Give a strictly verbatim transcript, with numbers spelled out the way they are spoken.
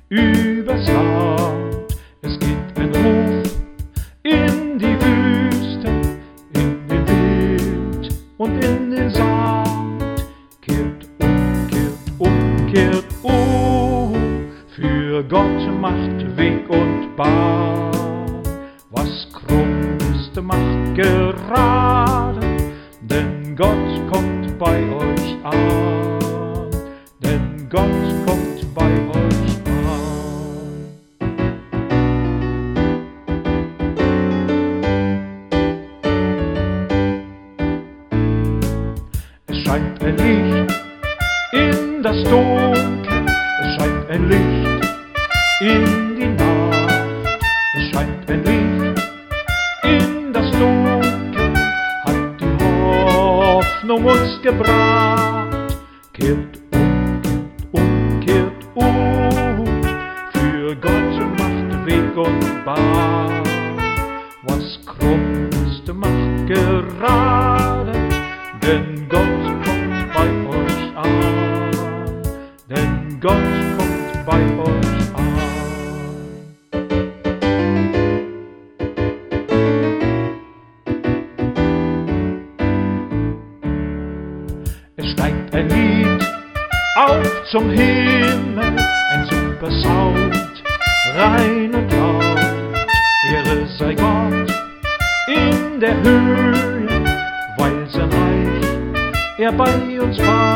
übers Land. Es geht ein Ruf in die Wüste, in den Wind und in den Sand. Kehrt um, kehrt um, kehrt um, für Gott macht Weg und Bahn. Was krumm ist, macht gerade, denn Gott kommt bei euch an, denn Gott kommt bei euch an. Es scheint ein Licht in das Dunkel, es scheint ein Licht in die Nacht, es scheint ein Licht in das Dunkel, hat die Hoffnung uns gebracht. Kehrt um, kehrt um, kehrt um, für Gott macht Weg und Bahn. Was krumm ist, macht gerade, denn Gott kommt bei euch an, denn Gott kommt bei euch an. Es steigt ein Lied auf zum Himmel, ein super Sound, rein und laut. Ehre sei Gott in der Höhe, weil sein Reich er bei uns war.